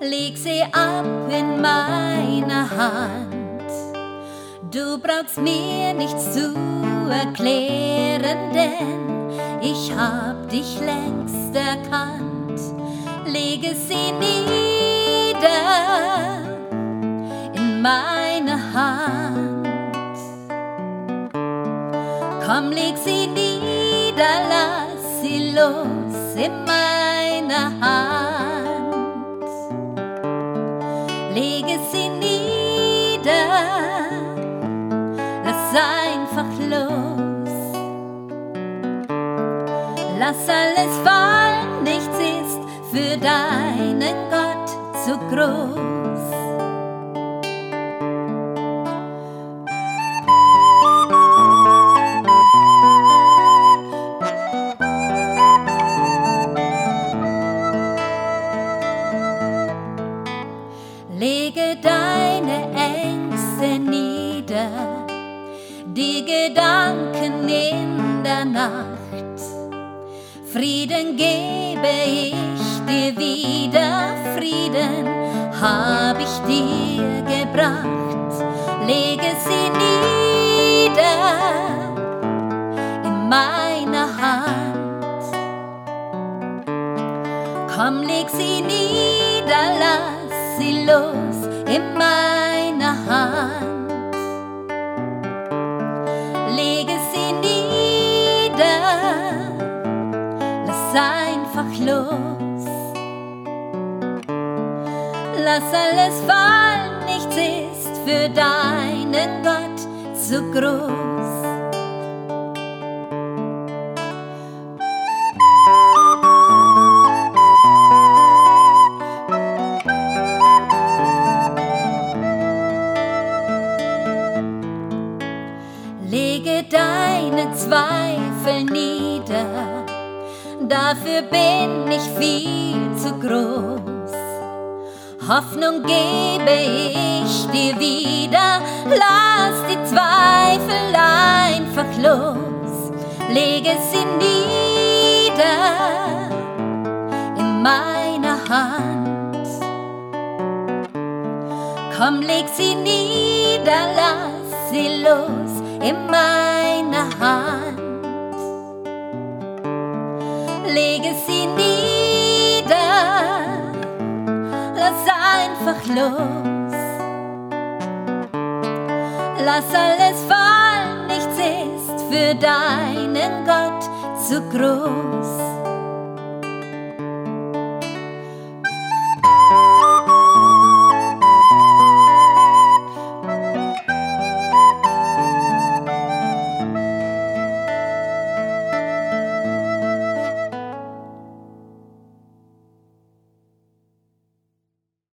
leg sie ab in meine Hand. Du brauchst mir nichts zu erklären, denn ich hab dich längst erkannt. Lege sie nieder in meine Hand. Komm, leg sie nieder, lass sie los in meiner Hand. Lege sie nieder, lass einfach los. Lass alles fallen, nichts ist für deinen Gott zu groß. Lege deine Ängste nieder, die Gedanken in der Nacht. Frieden gebe ich dir wieder, Frieden hab ich dir gebracht. Lege sie nieder in meiner Hand. Komm, leg sie nieder, lass sie los in meiner Hand. Lege sie nieder, lass einfach los. Lass alles fallen, nichts ist für deinen Gott zu groß. Lege deine Zweifel nieder, dafür bin ich viel zu groß. Hoffnung gebe ich dir wieder, lass die Zweifel einfach los. Lege sie nieder in meiner Hand. Komm, leg sie nieder, lass sie los in meiner Hand. Lege sie nieder, lass einfach los. Lass alles fallen, nichts ist für deinen Gott zu groß.